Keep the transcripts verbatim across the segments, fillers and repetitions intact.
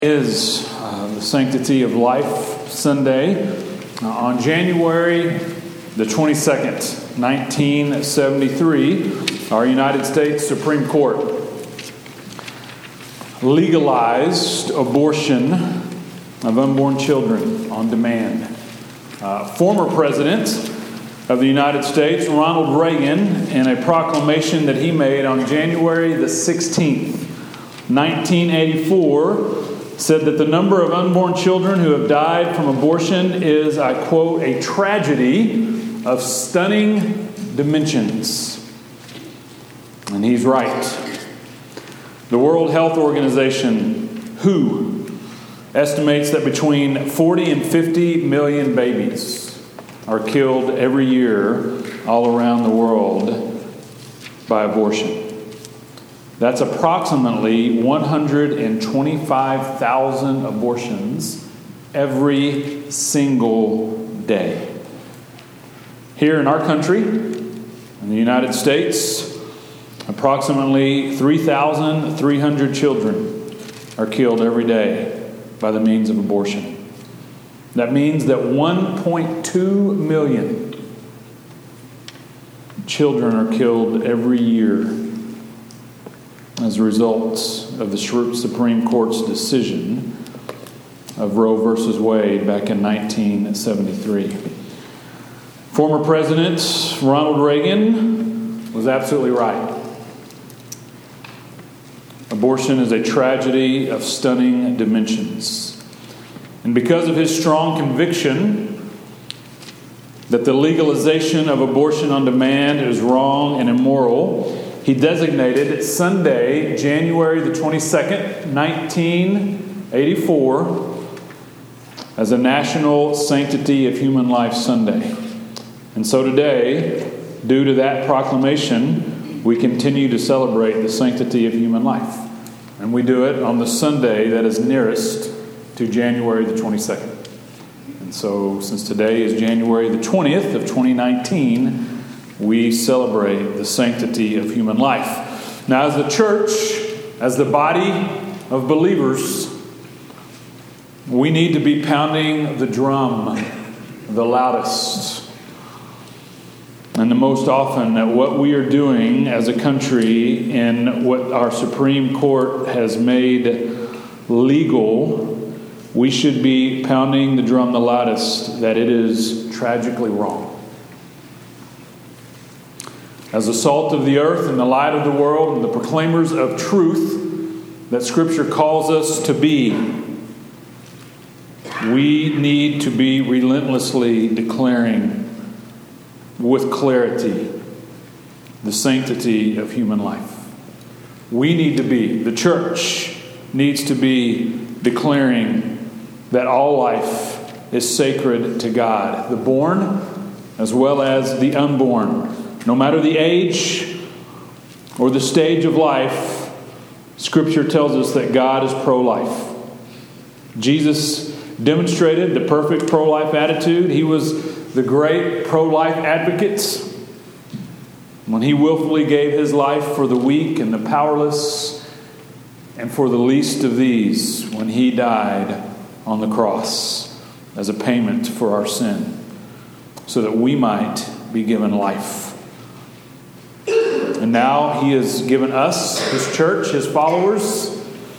Is uh, the Sanctity of Life Sunday uh, on January the twenty-second, nineteen seventy-three. Our United States Supreme Court legalized abortion of unborn children on demand. Uh, former President of the United States, Ronald Reagan, in a proclamation that he made on January the sixteenth, nineteen eighty-four, said that the number of unborn children who have died from abortion is, I quote, a tragedy of stunning dimensions. And he's right. The World Health Organization, W H O, estimates that between forty and fifty million babies are killed every year all around the world by abortion. That's approximately one hundred twenty-five thousand abortions every single day. Here in our country, in the United States, approximately three thousand three hundred children are killed every day by the means of abortion. That means that one point two million children are killed every year as a result of the Supreme Court's decision of Roe versus Wade back in nineteen seventy-three. Former President Ronald Reagan was absolutely right. Abortion is a tragedy of stunning dimensions. And because of his strong conviction that the legalization of abortion on demand is wrong and immoral, he designated Sunday, January the twenty-second, nineteen eighty-four, as a National Sanctity of Human Life Sunday. And so today, due to that proclamation, we continue to celebrate the sanctity of human life. And we do it on the Sunday that is nearest to January the twenty-second. And so, since today is January the twentieth of twenty nineteen, we celebrate the sanctity of human life. Now, as the church, as the body of believers, we need to be pounding the drum the loudest. And the most often that what we are doing as a country and what our Supreme Court has made legal, we should be pounding the drum the loudest that it is tragically wrong. As the salt of the earth and the light of the world and the proclaimers of truth that Scripture calls us to be, we need to be relentlessly declaring with clarity the sanctity of human life. We need to be, the church needs to be declaring that all life is sacred to God, the born as well as the unborn. No matter the age or the stage of life, Scripture tells us that God is pro-life. Jesus demonstrated the perfect pro-life attitude. He was the great pro-life advocate when he willfully gave his life for the weak and the powerless and for the least of these when he died on the cross as a payment for our sin so that we might be given life. And now he has given us, his church, his followers,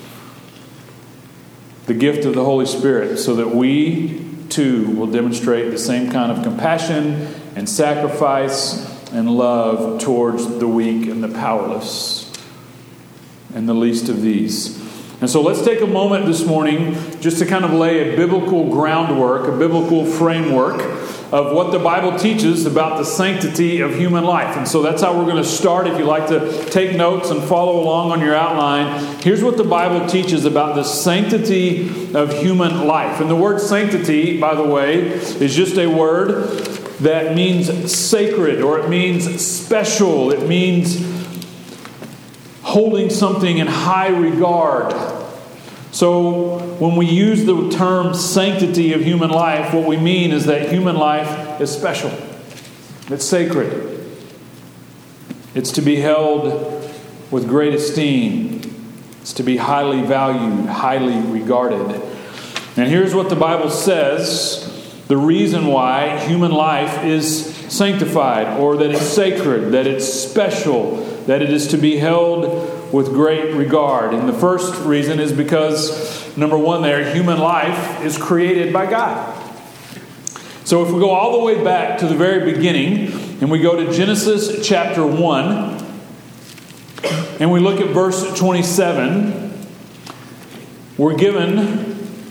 the gift of the Holy Spirit so that we too will demonstrate the same kind of compassion and sacrifice and love towards the weak and the powerless and the least of these. And so let's take a moment this morning just to kind of lay a biblical groundwork, a biblical framework of what the Bible teaches about the sanctity of human life. And so that's how we're going to start. If you'd like to take notes and follow along on your outline, here's what the Bible teaches about the sanctity of human life. And the word sanctity, by the way, is just a word that means sacred, or it means special. It means holding something in high regard. So when we use the term sanctity of human life, what we mean is that human life is special. It's sacred. It's to be held with great esteem. It's to be highly valued, highly regarded. And here's what the Bible says, the reason why human life is sanctified, or that it's sacred, that it's special, that it is to be held with great regard. And the first reason is because, number one there, human life is created by God. So if we go all the way back to the very beginning, and we go to Genesis chapter one, and we look at verse twenty-seven, we're given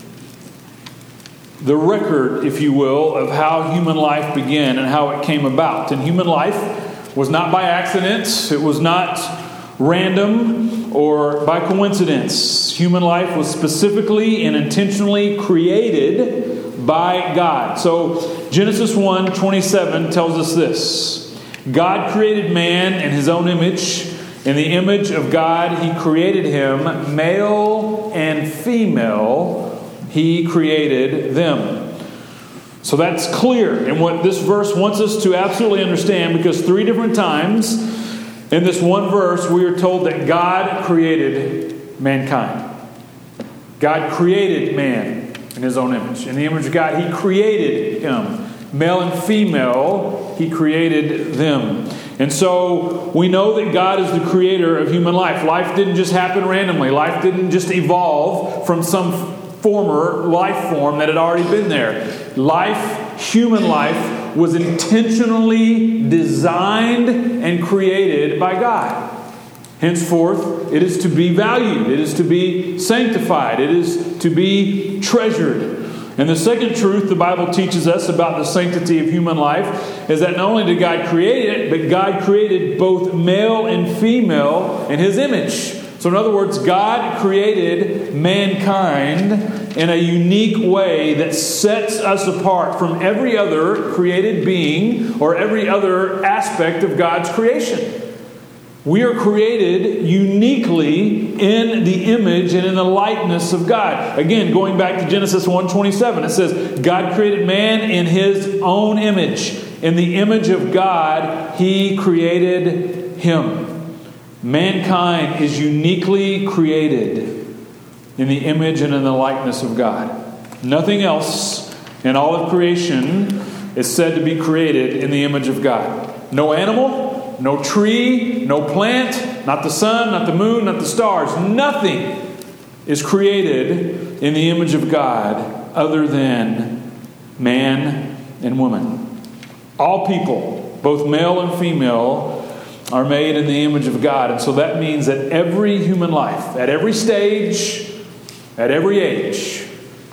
the record, if you will, of how human life began and how it came about. And human life was not by accident. It was not random or by coincidence. Human life was specifically and intentionally created by God. So Genesis one twenty-seven tells us this. God created man in His own image. In the image of God, He created him. Male and female, He created them. So that's clear. And what this verse wants us to absolutely understand, because three different times in this one verse we are told that God created mankind. God created man in His own image. In the image of God, He created him. Male and female, He created them. And so we know that God is the creator of human life. Life didn't just happen randomly. Life didn't just evolve from some former life form that had already been there. Life, human life, was intentionally designed and created by God. Henceforth, it is to be valued. It is to be sanctified. It is to be treasured. And the second truth the Bible teaches us about the sanctity of human life is that not only did God create it, but God created both male and female in His image. So in other words, God created mankind in a unique way that sets us apart from every other created being or every other aspect of God's creation. We are created uniquely in the image and in the likeness of God. Again, going back to Genesis one twenty-seven, it says, God created man in His own image. In the image of God, He created him. Mankind is uniquely created in the image and in the likeness of God. Nothing else in all of creation is said to be created in the image of God. No animal, no tree, no plant, not the sun, not the moon, not the stars. Nothing is created in the image of God other than man and woman. All people, both male and female, are made in the image of God. And so that means that every human life, at every stage, at every age,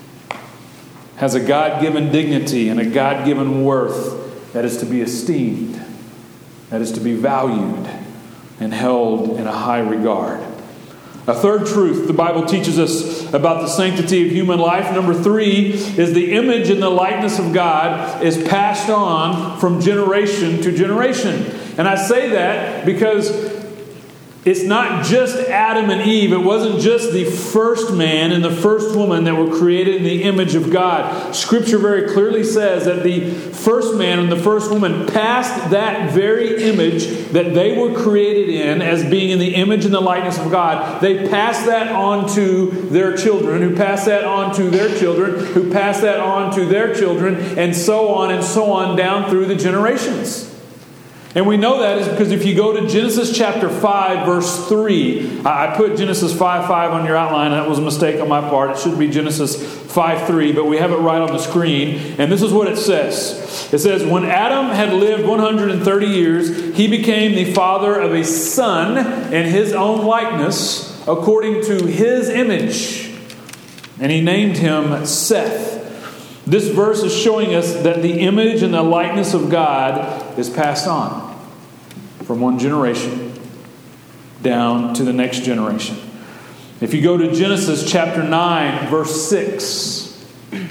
has a God-given dignity and a God-given worth that is to be esteemed, that is to be valued and held in a high regard. A third truth the Bible teaches us about the sanctity of human life, number three, is the image and the likeness of God is passed on from generation to generation. And I say that because it's not just Adam and Eve. It wasn't just the first man and the first woman that were created in the image of God. Scripture very clearly says that the first man and the first woman passed that very image that they were created in as being in the image and the likeness of God. They passed that on to their children, who passed that on to their children, who passed that on to their children, and so on and so on down through the generations. And we know that is because if you go to Genesis chapter five, verse three, I put Genesis five five on your outline. That was a mistake on my part. It should be Genesis five three, but we have it right on the screen. And this is what it says. It says, when Adam had lived one hundred thirty years, he became the father of a son in his own likeness, according to his image. And he named him Seth. This verse is showing us that the image and the likeness of God is passed on from one generation down to the next generation. If you go to Genesis chapter nine, verse six,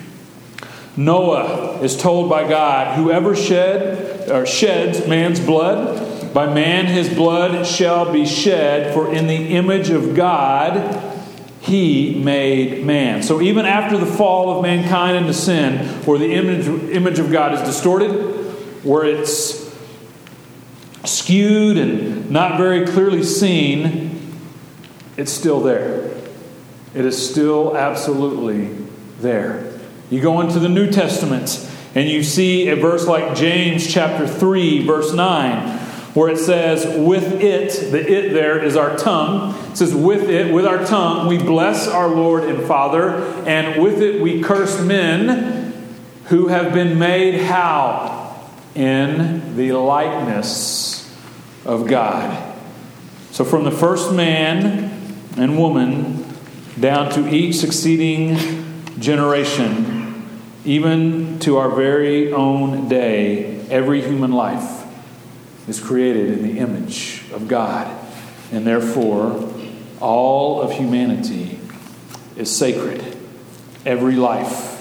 Noah is told by God, whoever shed or sheds man's blood, by man his blood shall be shed, for in the image of God He made man. So even after the fall of mankind into sin, where the image, image of God is distorted, where it's skewed and not very clearly seen, it's still there. It is still absolutely there. You go into the New Testament and you see a verse like James chapter three, verse nine, where it says, with it, the it there is our tongue. It says, with it, with our tongue, we bless our Lord and Father, and with it we curse men who have been made how? In the likeness of God. So from the first man and woman down to each succeeding generation, even to our very own day, every human life is created in the image of God. And therefore, all of humanity is sacred. Every life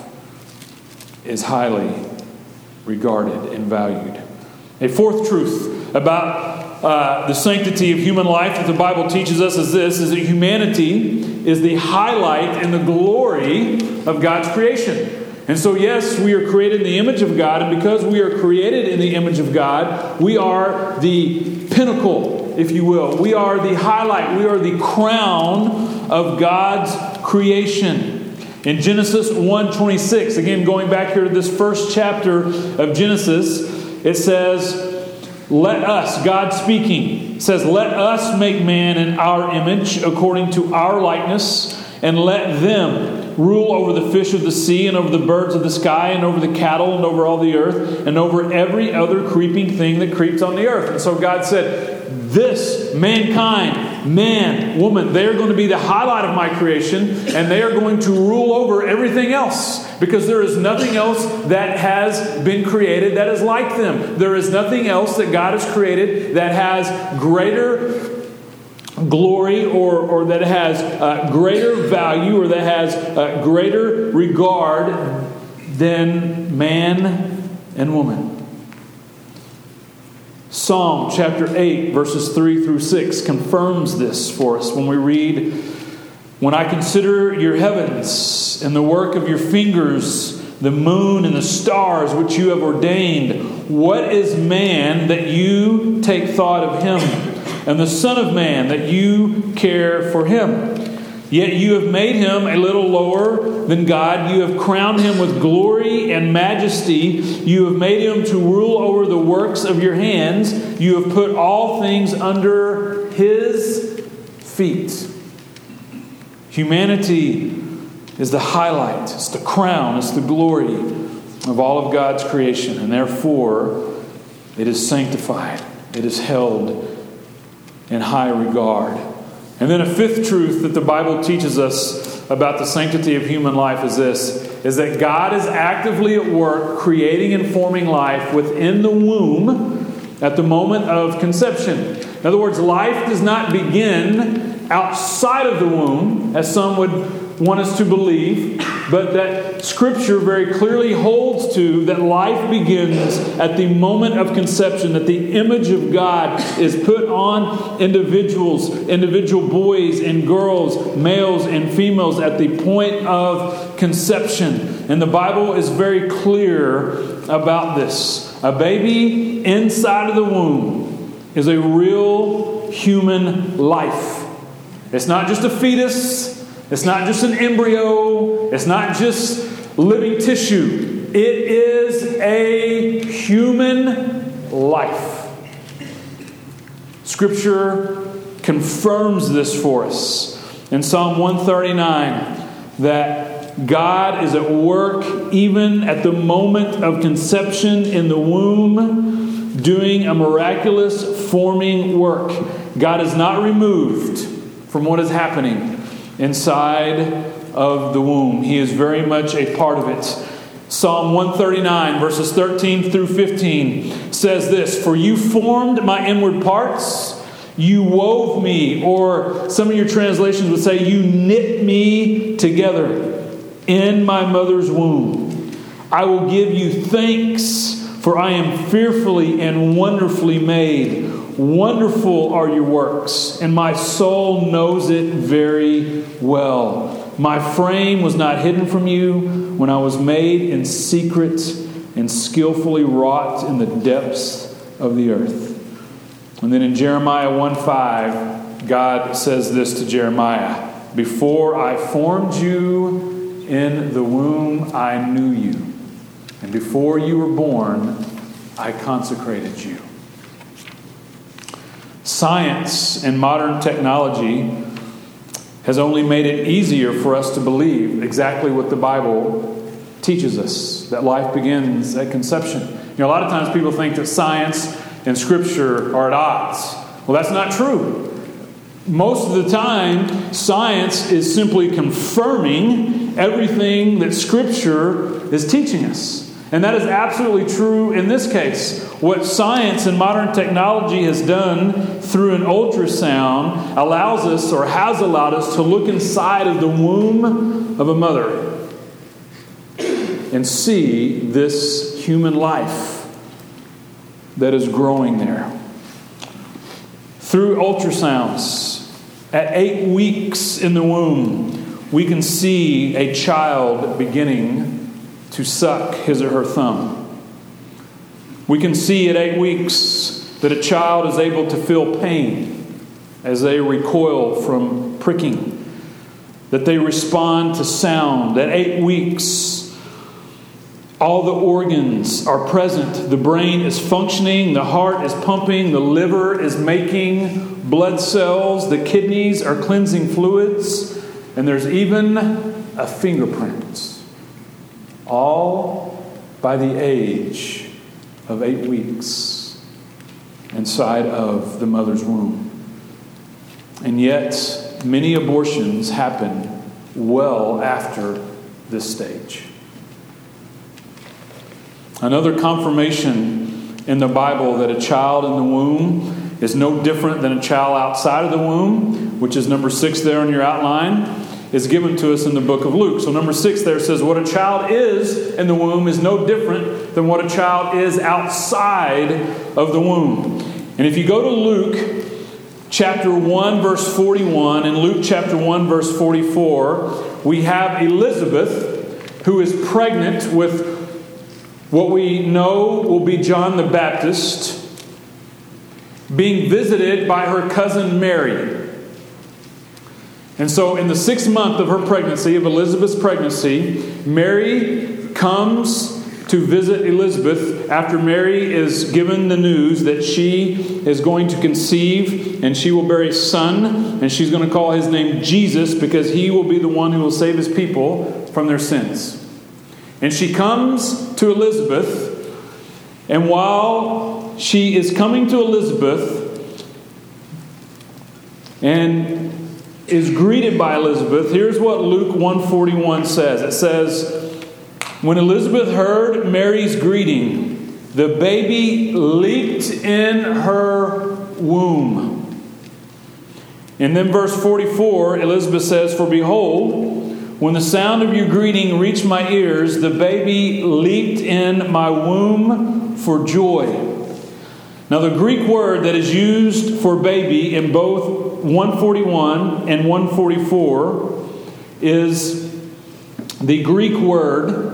is highly regarded and valued. A fourth truth about uh, the sanctity of human life that the Bible teaches us is this, is that humanity is the highlight and the glory of God's creation. And so, yes, we are created in the image of God, and because we are created in the image of God, we are the pinnacle, if you will. We are the highlight. We are the crown of God's creation. In Genesis one twenty-six, again, going back here to this first chapter of Genesis, it says, let us, God speaking, says, let us make man in our image according to our likeness, and let them rule over the fish of the sea, and over the birds of the sky, and over the cattle, and over all the earth, and over every other creeping thing that creeps on the earth. And so God said, this, mankind, man, woman, they are going to be the highlight of my creation, and they are going to rule over everything else, because there is nothing else that has been created that is like them. There is nothing else that God has created that has greater glory, or, or that has uh, greater value, or that has uh, greater regard than man and woman. Psalm chapter eight, verses three through six confirms this for us when we read, when I consider your heavens and the work of your fingers, the moon and the stars which you have ordained, what is man that you take thought of him? And the Son of Man, that you care for him. Yet you have made him a little lower than God. You have crowned him with glory and majesty. You have made him to rule over the works of your hands. You have put all things under his feet. Humanity is the highlight. It's the crown. It's the glory of all of God's creation. And therefore, it is sanctified. It is held in high regard. And then a fifth truth that the Bible teaches us about the sanctity of human life is this, is that God is actively at work creating and forming life within the womb at the moment of conception. In other words, life does not begin outside of the womb, as some would want us to believe, but that Scripture very clearly holds to that life begins at the moment of conception, that the image of God is put on individuals, individual boys and girls, males and females at the point of conception. And the Bible is very clear about this. A baby inside of the womb is a real human life. It's not just a fetus. It's not just an embryo. It's not just living tissue. It is a human life. Scripture confirms this for us in Psalm one thirty-nine, that God is at work even at the moment of conception in the womb, doing a miraculous forming work. God is not removed from what is happening inside of the womb. He is very much a part of it. Psalm one thirty-nine, verses thirteen through fifteen says this, for you formed my inward parts, you wove me, or some of your translations would say, you knit me together in my mother's womb. I will give you thanks, for I am fearfully and wonderfully made. Wonderful are your works, and my soul knows it very well. My frame was not hidden from you when I was made in secret and skillfully wrought in the depths of the earth. And then in Jeremiah one five, God says this to Jeremiah, "Before I formed you in the womb, I knew you. And before you were born, I consecrated you." Science and modern technology has only made it easier for us to believe exactly what the Bible teaches us, that life begins at conception. You know, a lot of times people think that science and Scripture are at odds. Well, that's not true. Most of the time, science is simply confirming everything that Scripture is teaching us. And that is absolutely true in this case. What science and modern technology has done through an ultrasound allows us, or has allowed us, to look inside of the womb of a mother and see this human life that is growing there. Through ultrasounds, at eight weeks in the womb, we can see a child beginning to suck his or her thumb. We can see at eight weeks that a child is able to feel pain as they recoil from pricking, that they respond to sound. At eight weeks, all the organs are present. The brain is functioning, the heart is pumping, the liver is making blood cells, the kidneys are cleansing fluids, and there's even a fingerprint. All by the age of eight weeks inside of the mother's womb. And yet, many abortions happen well after this stage. Another confirmation in the Bible that a child in the womb is no different than a child outside of the womb, which is number six there on your outline, is given to us in the book of Luke. So number six there says, what a child is in the womb is no different than what a child is outside of the womb. And if you go to Luke chapter one, verse forty-one, and Luke chapter one, verse forty-four, we have Elizabeth, who is pregnant with what we know will be John the Baptist, being visited by her cousin Mary. And so in the sixth month of her pregnancy, of Elizabeth's pregnancy, Mary comes to visit Elizabeth after Mary is given the news that she is going to conceive and she will bear a son, and she's going to call his name Jesus because he will be the one who will save his people from their sins. And she comes to Elizabeth, and while she is coming to Elizabeth and is greeted by Elizabeth, here's what Luke one forty-one says. It says, when Elizabeth heard Mary's greeting, the baby leaped in her womb. And then verse forty-four, Elizabeth says, for behold, when the sound of your greeting reached my ears, the baby leaped in my womb for joy. Now the Greek word that is used for baby in both one forty-one and one forty-four is the Greek word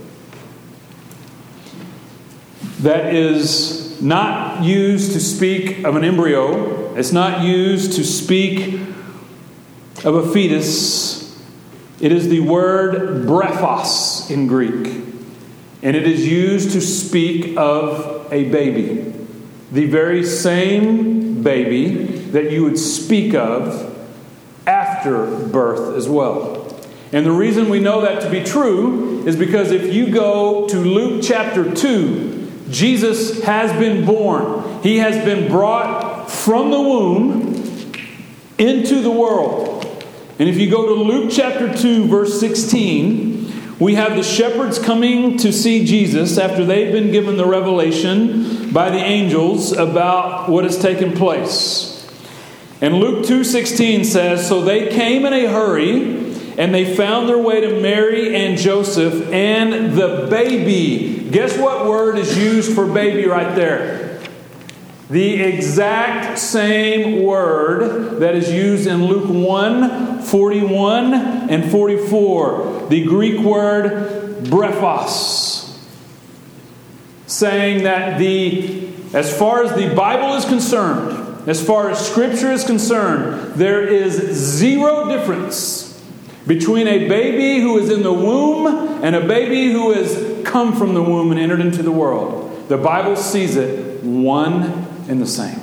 that is not used to speak of an embryo. It's not used to speak of a fetus. It is the word brephos in Greek. And it is used to speak of a baby. The very same baby that you would speak of after birth as well. And the reason we know that to be true is because if you go to Luke chapter two, Jesus has been born. He has been brought from the womb into the world. And if you go to Luke chapter two, verse sixteen, we have the shepherds coming to see Jesus after they've been given the revelation by the angels about what has taken place. And Luke two sixteen says, so they came in a hurry, and they found their way to Mary and Joseph and the baby. Guess what word is used for baby right there? The exact same word that is used in Luke one forty-one and forty-four. The Greek word brephos. Saying that the, as far as the Bible is concerned, as far as Scripture is concerned, there is zero difference between a baby who is in the womb and a baby who has come from the womb and entered into the world. The Bible sees it one and the same.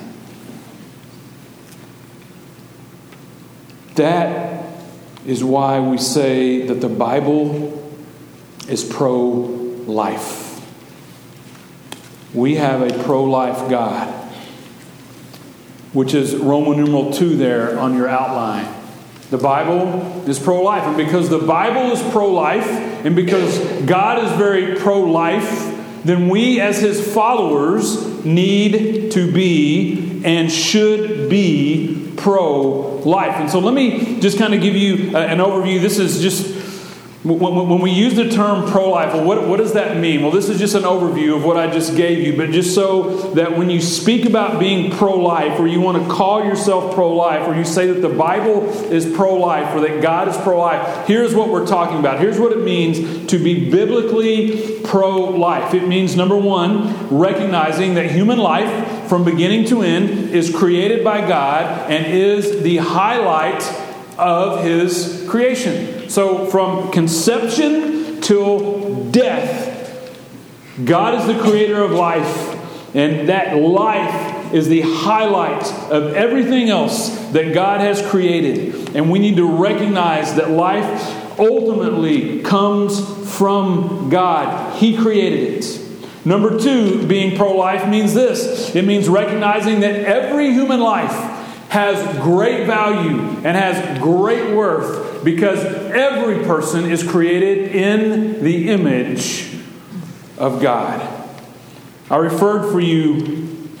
That is why we say that the Bible is pro-life. We have a pro-life God, which is Roman numeral two there on your outline. The Bible is pro-life. And because the Bible is pro-life, and because God is very pro-life, then we as His followers need to be and should be pro-life. And so let me just kind of give you an overview. This is just, when we use the term pro-life, well, what, what does that mean? Well, this is just an overview of what I just gave you, but just so that when you speak about being pro-life, or you want to call yourself pro-life, or you say that the Bible is pro-life, or that God is pro-life, here's what we're talking about. Here's what it means to be biblically pro-life. It means, number one, recognizing that human life, from beginning to end, is created by God and is the highlight of His creation. So from conception till death, God is the creator of life, and that life is the highlight of everything else that God has created. And we need to recognize that life ultimately comes from God. He created it. Number two, being pro-life means this. It means recognizing that every human life has great value and has great worth because every person is created in the image of God. I referred for you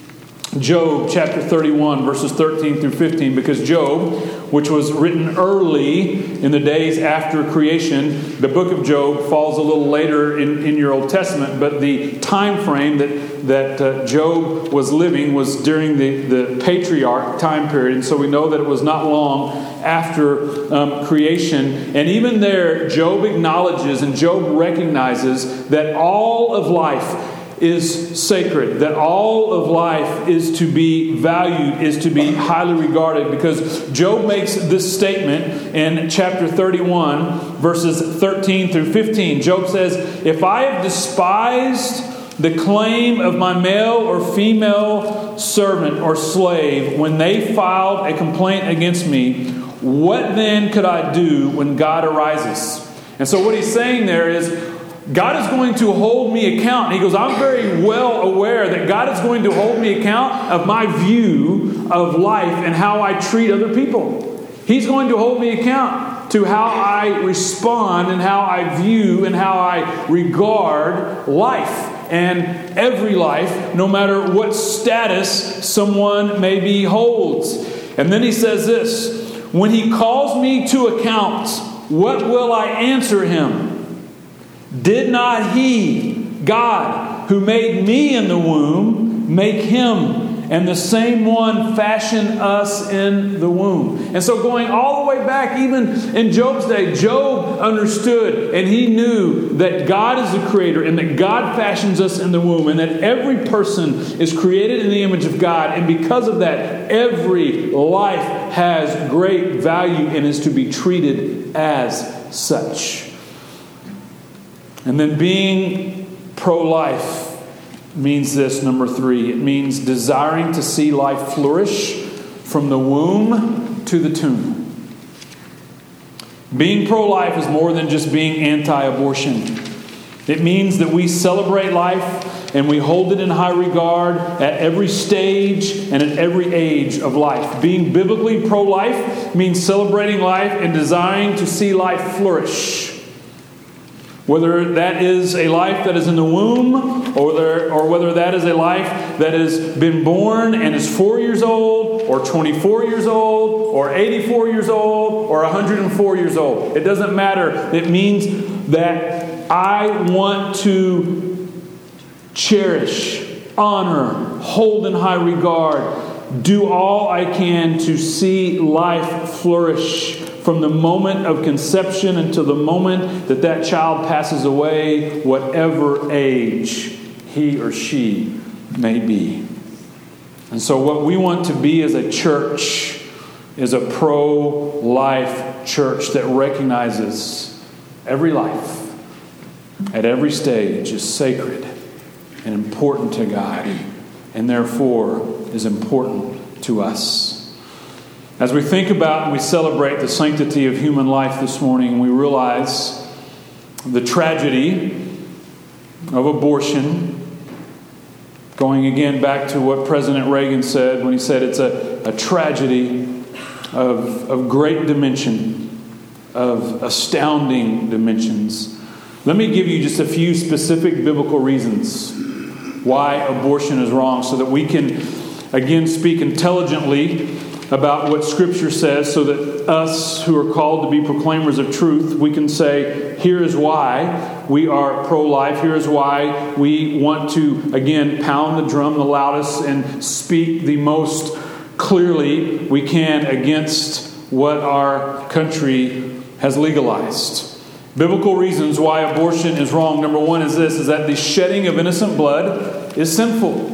Job chapter thirty-one, verses thirteen through fifteen, because Job, which was written early in the days after creation, the book of Job falls a little later in, in your Old Testament, but the time frame that, that uh, Job was living was during the, the patriarch time period, and so we know that it was not long after um, creation. And even there, Job acknowledges and Job recognizes that all of life is sacred, that all of life is to be valued, is to be highly regarded, because Job makes this statement in chapter thirty-one, verses thirteen through fifteen. Job says, "If I have despised the claim of my male or female servant or slave when they filed a complaint against me, what then could I do when God arises?" And so what he's saying there is, God is going to hold me account. He goes, I'm very well aware that God is going to hold me account of my view of life and how I treat other people. He's going to hold me account to how I respond and how I view and how I regard life. And every life, no matter what status someone maybe holds. And then he says this, when he calls me to account, what will I answer him? Did not He, God, who made me in the womb, make him, and the same one fashion us in the womb? And so going all the way back, even in Job's day, Job understood and he knew that God is the creator and that God fashions us in the womb and that every person is created in the image of God. And because of that, every life has great value and is to be treated as such. And then being pro-life means this, number three. It means desiring to see life flourish from the womb to the tomb. Being pro-life is more than just being anti-abortion. It means that we celebrate life and we hold it in high regard at every stage and at every age of life. Being biblically pro-life means celebrating life and desiring to see life flourish. Whether that is a life that is in the womb, or whether, or whether that is a life that has been born and is four years old, or twenty-four years old, or eighty-four years old, or one hundred four years old. It doesn't matter. It means that I want to cherish, honor, hold in high regard, do all I can to see life flourish from the moment of conception until the moment that that child passes away, whatever age he or she may be. And so what we want to be as a church is a pro-life church that recognizes every life at every stage is sacred and important to God, and therefore is important to us. As we think about and we celebrate the sanctity of human life this morning, we realize the tragedy of abortion, going again back to what President Reagan said when he said it's a, a tragedy of, of great dimension, of astounding dimensions. Let me give you just a few specific biblical reasons why abortion is wrong, so that we can, again, speak intelligently about what Scripture says, so that us who are called to be proclaimers of truth, we can say, here is why we are pro-life. Here is why we want to, again, pound the drum the loudest and speak the most clearly we can against what our country has legalized. Biblical reasons why abortion is wrong. Number one is this, is that the shedding of innocent blood is sinful.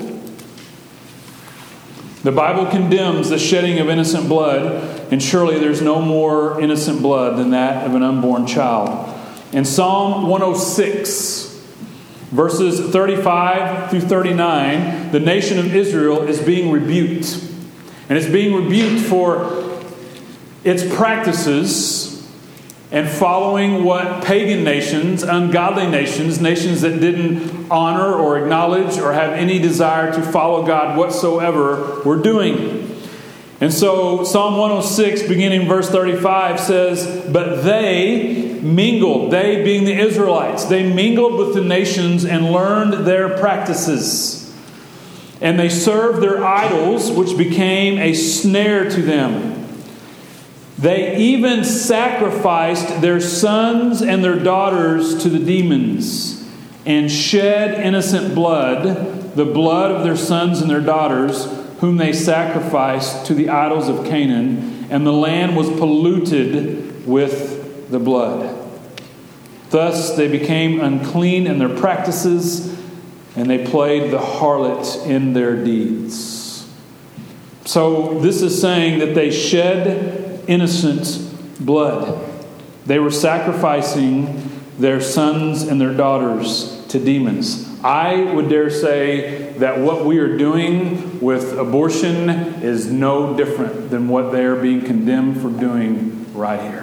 The Bible condemns the shedding of innocent blood, and surely there's no more innocent blood than that of an unborn child. In Psalm one oh six, verses thirty-five through thirty-nine, the nation of Israel is being rebuked. And it's being rebuked for its practices and following what pagan nations, ungodly nations, nations that didn't honor or acknowledge or have any desire to follow God whatsoever, were doing. And so Psalm one oh six, beginning verse thirty-five, says, "But they mingled," they being the Israelites, they mingled with the nations and learned their practices. And they served their idols, which became a snare to them. They even sacrificed their sons and their daughters to the demons and shed innocent blood, the blood of their sons and their daughters, whom they sacrificed to the idols of Canaan, and the land was polluted with the blood. Thus they became unclean in their practices, and they played the harlot in their deeds. So this is saying that they shed innocent blood. They were sacrificing their sons and their daughters to demons. I would dare say that what we are doing with abortion is no different than what they are being condemned for doing right here.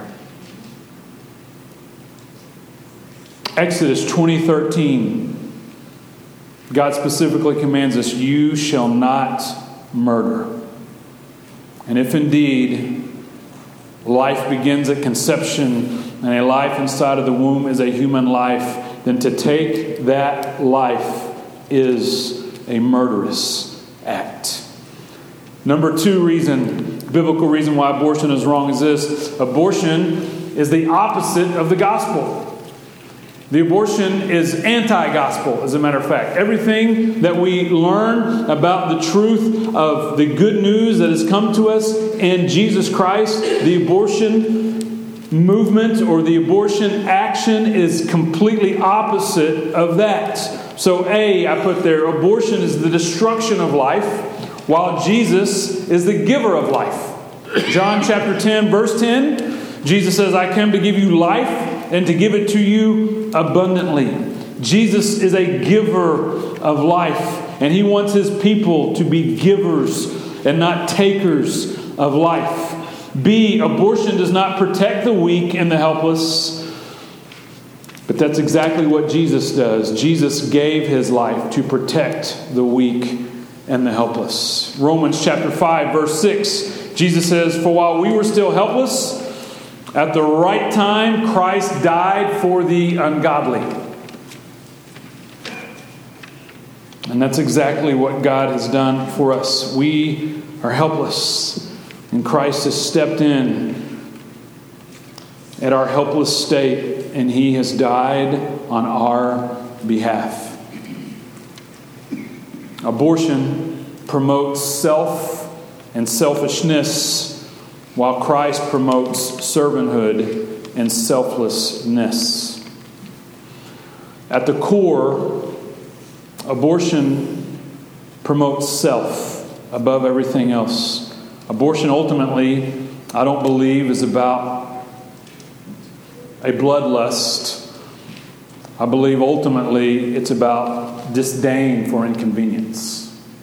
Exodus twenty thirteen. God specifically commands us, "You shall not murder." And if indeed life begins at conception, and a life inside of the womb is a human life, then to take that life is a murderous act. Number two reason, biblical reason why abortion is wrong is this: abortion is the opposite of the gospel. The abortion is anti-gospel, as a matter of fact. Everything that we learn about the truth of the good news that has come to us in Jesus Christ, the abortion movement or the abortion action is completely opposite of that. So A, I put there, abortion is the destruction of life, while Jesus is the giver of life. John chapter ten, verse ten, Jesus says, "I came to give you life and to give it to you abundantly." Jesus is a giver of life, and He wants His people to be givers and not takers of life. B, abortion does not protect the weak and the helpless, but that's exactly what Jesus does. Jesus gave His life to protect the weak and the helpless. Romans chapter five, verse six, Jesus says, "For while we were still helpless, at the right time, Christ died for the ungodly." And that's exactly what God has done for us. We are helpless, and Christ has stepped in at our helpless state, and He has died on our behalf. Abortion promotes self and selfishness, while Christ promotes servanthood and selflessness. At the core, abortion promotes self. above everything else. Abortion ultimately, I don't believe, is about a bloodlust. I believe ultimately it's about disdain for inconvenience.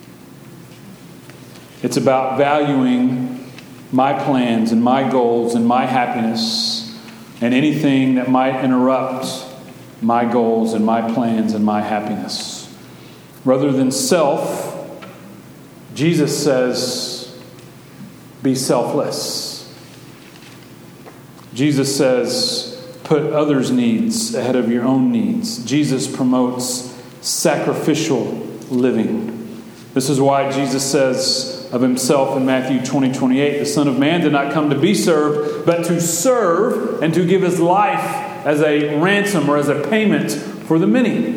It's about valuing my plans and my goals and my happiness and anything that might interrupt my goals and my plans and my happiness. Rather than self, Jesus says, be selfless. Jesus says, put others' needs ahead of your own needs. Jesus promotes sacrificial living. This is why Jesus says of himself in Matthew twenty, twenty-eight, the Son of Man did not come to be served, but to serve and to give his life as a ransom or as a payment for the many.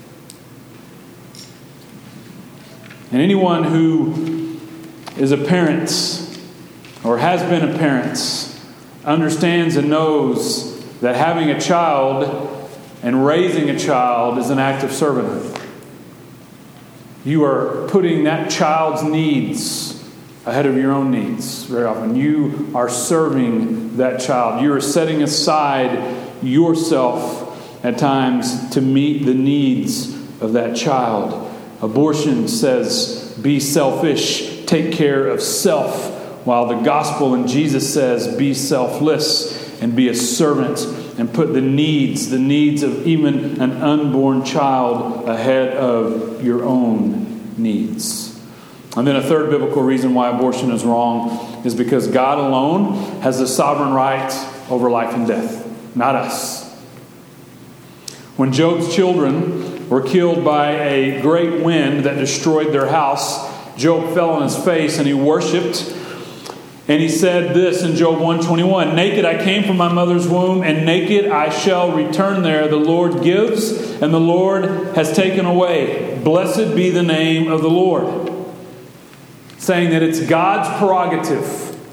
And anyone who is a parent or has been a parent understands and knows that having a child and raising a child is an act of servanthood. You are putting that child's needs ahead of your own needs very often. You are serving that child. You are setting aside yourself at times to meet the needs of that child. Abortion says, be selfish, take care of self, while the gospel and Jesus says, be selfless and be a servant and put the needs, the needs of even an unborn child ahead of your own needs. And then a third biblical reason why abortion is wrong is because God alone has the sovereign right over life and death, not us. When Job's children were killed by a great wind that destroyed their house, Job fell on his face and he worshipped. And he said this in Job one twenty-one, naked I came from my mother's womb, and naked I shall return there. The Lord gives, and the Lord has taken away. Blessed be the name of the Lord. Saying that it's God's prerogative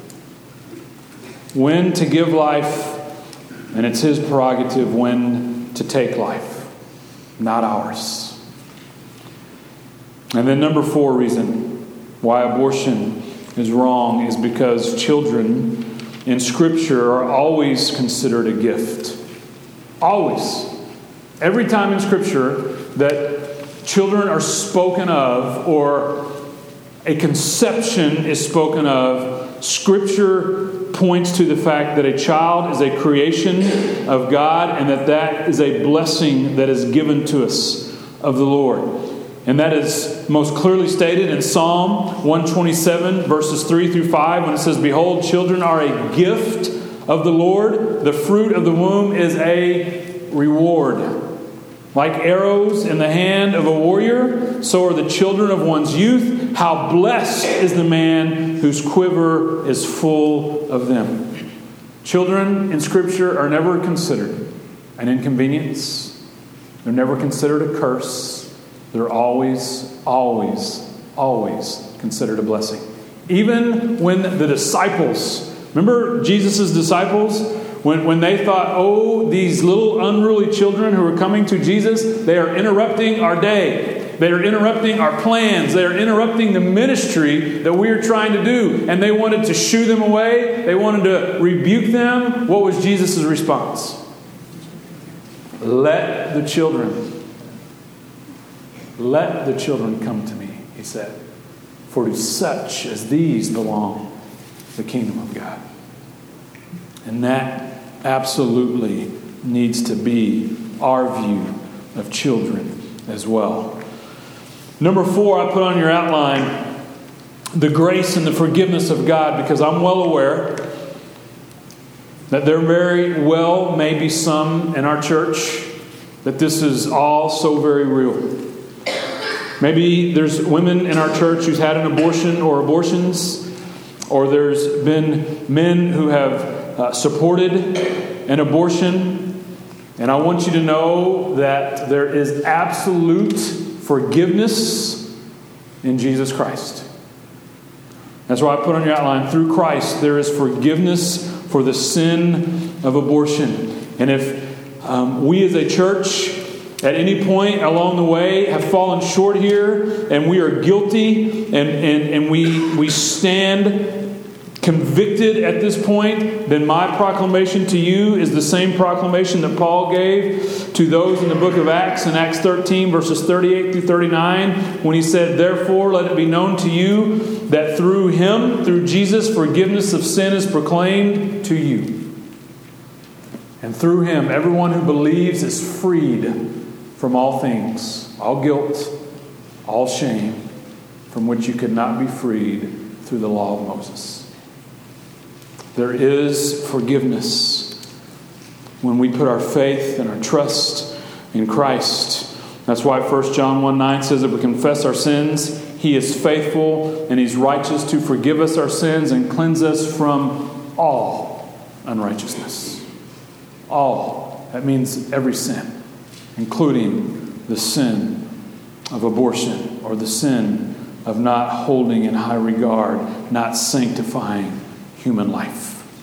when to give life, and it's His prerogative when to take life, not ours. And then number four reason why abortion is wrong is because children in Scripture are always considered a gift. Always. Every time in Scripture that children are spoken of or a conception is spoken of, Scripture points to the fact that a child is a creation of God and that that is a blessing that is given to us of the Lord. And that is most clearly stated in Psalm one twenty-seven, verses three through five, when it says, behold, children are a gift of the Lord. The fruit of the womb is a reward. Like arrows in the hand of a warrior, so are the children of one's youth. How blessed is the man whose quiver is full of them. Children in Scripture are never considered an inconvenience. They're never considered a curse. They're always, always, always considered a blessing. Even when the disciples, remember Jesus' disciples? When, when they thought, oh, these little unruly children who are coming to Jesus, they are interrupting our day. They are interrupting our plans. They are interrupting the ministry that we are trying to do. And they wanted to shoo them away. They wanted to rebuke them. What was Jesus' response? Let the children Let the children come to me, he said, for to such as these belong the kingdom of God. And that absolutely needs to be our view of children as well. Number four, I put on your outline the grace and the forgiveness of God, because I'm well aware that there very well may be some in our church that this is all so very real. Maybe there's women in our church who's had an abortion or abortions, or there's been men who have uh, supported an abortion. And I want you to know that there is absolute forgiveness in Jesus Christ. That's why I put on your outline, through Christ there is forgiveness for the sin of abortion. And if um, we as a church at any point along the way have fallen short here and we are guilty and, and, and we, we stand convicted at this point, then my proclamation to you is the same proclamation that Paul gave to those in the book of Acts, in Acts thirteen, verses thirty-eight through thirty-nine, when he said, "Therefore let it be known to you that through him, through Jesus, forgiveness of sin is proclaimed to you. And through him, everyone who believes is freed from all things, all guilt, all shame, from which you could not be freed through the law of Moses." There is forgiveness when we put our faith and our trust in Christ. That's why First John one nine says that we confess our sins, He is faithful and He's righteous to forgive us our sins and cleanse us from all unrighteousness. All. That means every sin, including the sin of abortion or the sin of not holding in high regard, not sanctifying human life.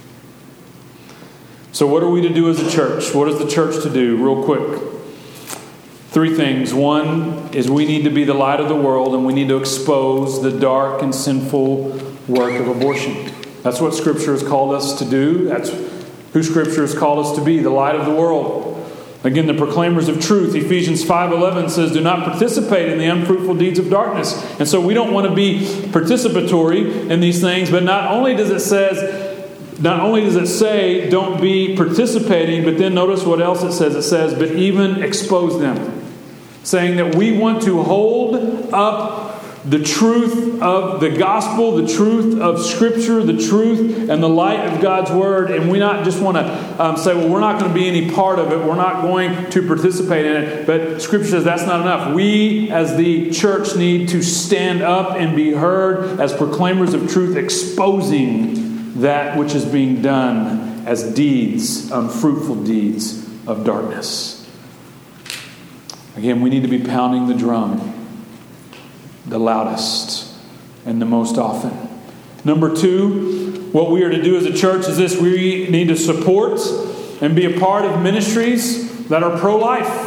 So what are we to do as a church? What is the church to do? Real quick. Three things. One is we need to be the light of the world and we need to expose the dark and sinful work of abortion. That's what Scripture has called us to do. That's who Scripture has called us to be, the light of the world. Again, the proclaimers of truth. Ephesians five eleven says, "Do not participate in the unfruitful deeds of darkness." And so we don't want to be participatory in these things, but not only does it says, not only does it say don't be participating, but then notice what else it says. It says, but even expose them. Saying that we want to hold up the truth of the gospel, the truth of Scripture, the truth and the light of God's Word. And we not just want to um, say, well, we're not going to be any part of it. We're not going to participate in it. But Scripture says that's not enough. We as the church need to stand up and be heard as proclaimers of truth, exposing that which is being done as deeds, unfruitful deeds of darkness. Again, we need to be pounding the drum the loudest and the most often. Number two, what we are to do as a church is this: we need to support and be a part of ministries that are pro-life.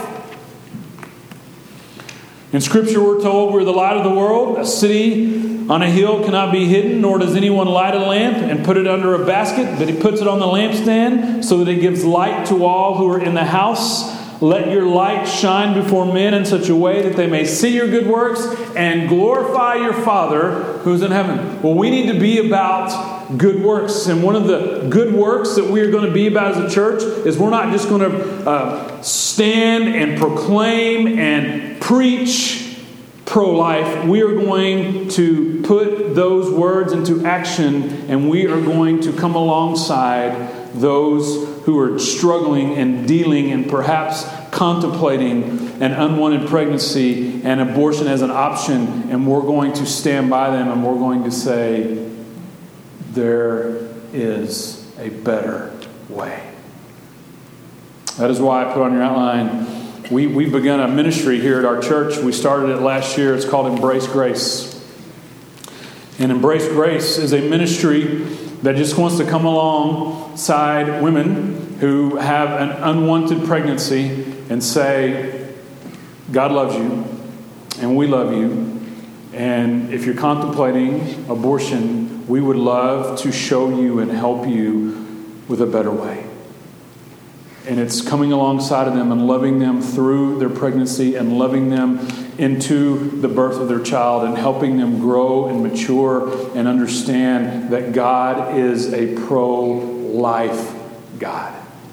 In Scripture we're told we're the light of the world. A city on a hill cannot be hidden, nor does anyone light a lamp and put it under a basket, but he puts it on the lampstand so that it gives light to all who are in the house. Let your light shine before men in such a way that they may see your good works and glorify your Father who's in heaven. Well, we need to be about good works. And one of the good works that we are going to be about as a church is we're not just going to uh, stand and proclaim and preach pro-life. We are going to put those words into action, and we are going to come alongside those who are struggling and dealing and perhaps contemplating an unwanted pregnancy and abortion as an option, and we're going to stand by them and we're going to say, there is a better way. That is why I put on your outline, we, we've begun a ministry here at our church. We started it last year. It's called Embrace Grace. And Embrace Grace is a ministry that just wants to come alongside women who have an unwanted pregnancy and say, God loves you and we love you. And if you're contemplating abortion, we would love to show you and help you with a better way. And it's coming alongside of them and loving them through their pregnancy and loving them into the birth of their child and helping them grow and mature and understand that God is a pro-life God.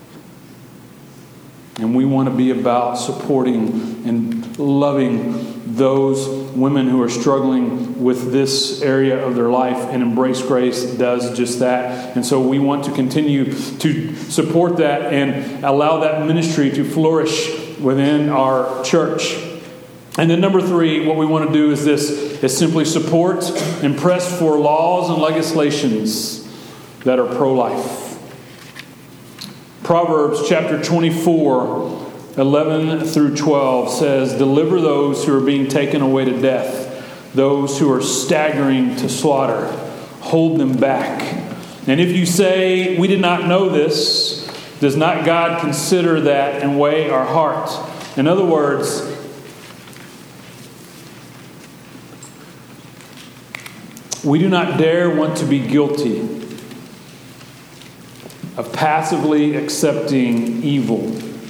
And we want to be about supporting and loving those women who are struggling with this area of their life, and Embrace Grace does just that. And so we want to continue to support that and allow that ministry to flourish within our church. And then number three, what we want to do is this, is simply support and press for laws and legislations that are pro-life. Proverbs chapter twenty-four, eleven through twelve says, "Deliver those who are being taken away to death, those who are staggering to slaughter. Hold them back. And if you say, 'We did not know this,' does not God consider that and weigh our heart? In other words, we do not dare want to be guilty of passively accepting evil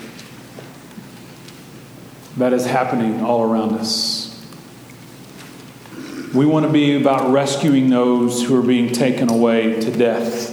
that is happening all around us. We want to be about rescuing those who are being taken away to death.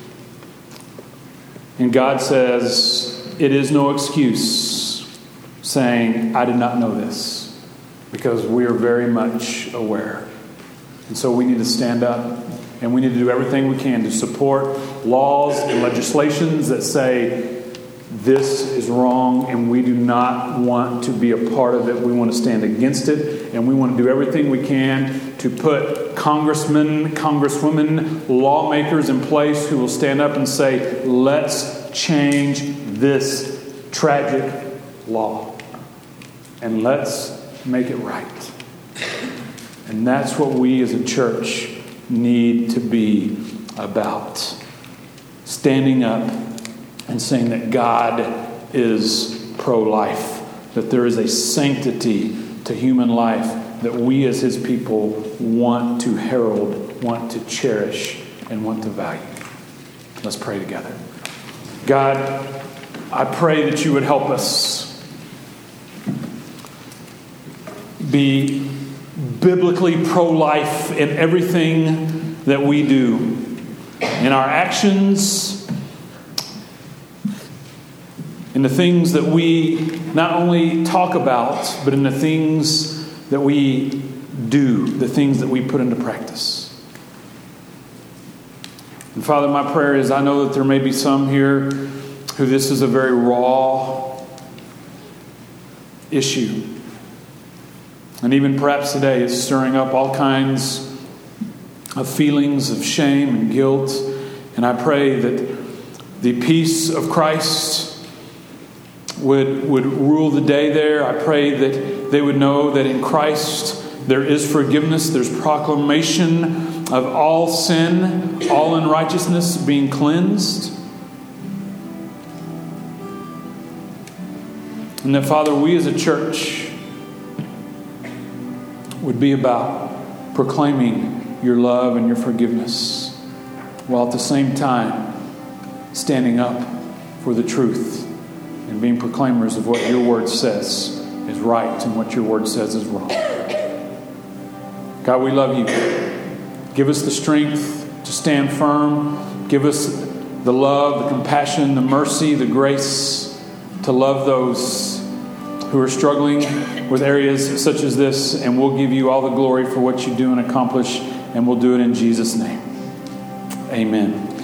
And God says, it is no excuse saying, I did not know this, because we are very much aware. And so we need to stand up, and we need to do everything we can to support laws and legislations that say this is wrong and we do not want to be a part of it. We want to stand against it, and we want to do everything we can to put congressmen, congresswomen, lawmakers in place who will stand up and say, let's change this tragic law and let's make it right. And that's what we as a church need to be about. Standing up and saying that God is pro-life, that there is a sanctity to human life that we as His people want to herald, want to cherish, and want to value. Let's pray together. God, I pray that you would help us be biblically pro-life in everything that we do, in our actions, in the things that we not only talk about, but in the things that we do, the things that we put into practice. And Father, my prayer is, I know that there may be some here who this is a very raw issue. And even perhaps today it's stirring up all kinds of feelings of shame and guilt. And I pray that the peace of Christ would, would rule the day there. I pray that they would know that in Christ there is forgiveness. There's proclamation of all sin, all unrighteousness being cleansed. And that, Father, we as a church would be about proclaiming your love and your forgiveness, while at the same time standing up for the truth and being proclaimers of what your word says is right and what your word says is wrong. God, we love you. Give us the strength to stand firm. Give us the love, the compassion, the mercy, the grace to love those who are struggling with areas such as this, and we'll give you all the glory for what you do and accomplish, and we'll do it in Jesus' name. Amen.